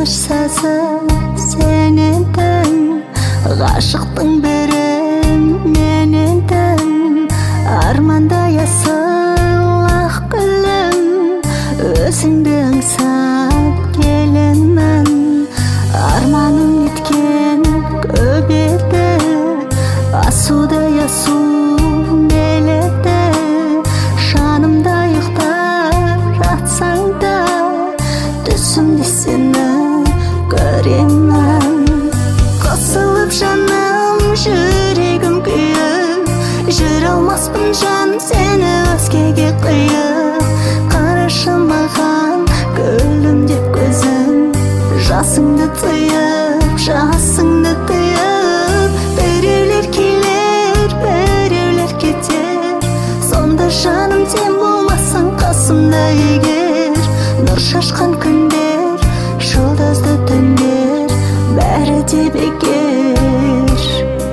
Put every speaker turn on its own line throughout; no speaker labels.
Сағыныш сазы сен едің, ғашықтың бірі мен едім. Армандай асыл ақ гүлім, өзіңді аңсап келемін. Арманым еткен көп еді, асудай асу беледі. Жанымда ұйықтап жатсаң да, түсімде сені көремін. Қосылып жаным, жүрегім күйіп, жүре алмаспын жан сені өзгеге қиып. Қарашы маған гүлім деп көзің, жасыңды тыйып, жасыңды тыйып. Біреулер келер, біреулер кетер, сонда жаным сен болмасаң қасымда егер. Нұр шашқан күндер, жұлдызды түндер, бәрі де бекер.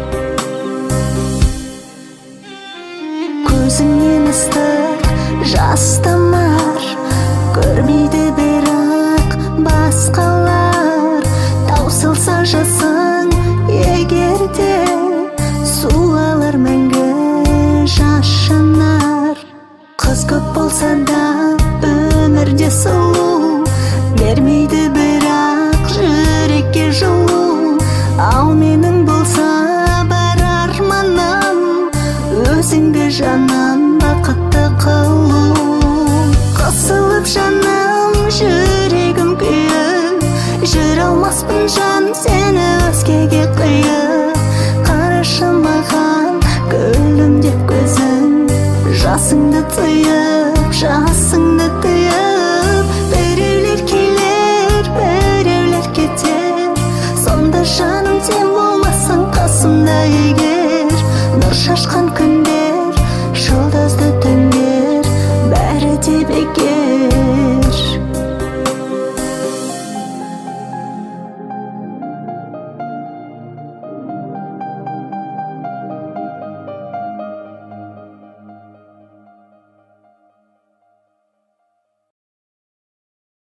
Көзіңнен ыстық жас тамар, көрмейді бірақ басқалар. Таусылса жасың егер де, суалар мәңгі жас жанар. Қыз көп болса да өмірде сұлу, бермейді бірақ жүрекке жылу. Ал менің болса бар арманым, өзіңді жаным бақытты қылу. Қосылып жаным, жүрегім күйіп, жүре алмаспын жан сені өзгеге қиып. Қарашы маған гүлім деп көзің, жасыңды тыйып.